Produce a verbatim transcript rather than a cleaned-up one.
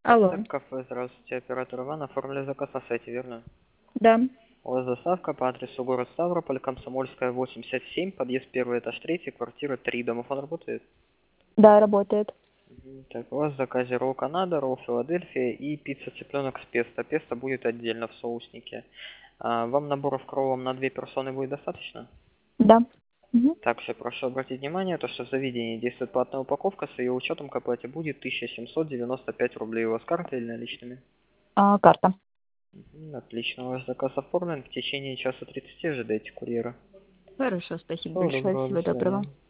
Алло. Кафе, здравствуйте, оператор Иван, оформили заказ на сайте, верно? Да. У вас доставка по адресу город Ставрополь, Комсомольская, восемьдесят семь, подъезд первый, этаж третий, квартира три. Домофон работает? Да, работает. Мгм. Так, у вас в заказе ролл Канада, ролл Филадельфия и пицца цыпленок с песто. Песто будет отдельно в соуснике. А, вам наборов кровом на две персоны будет достаточно? Да. Мгм. Также прошу обратить внимание, то, что в заведении действует платная упаковка, с ее учетом к оплате будет тысяча семьсот девяносто пять рублей. У вас карта или наличными? А, карта. Мгм. Отлично, ваш заказ оформлен. В течение часа тридцати ожидайте курьера. Хорошо, спасибо Всего большое. доброго, до Всего доброго. свидания.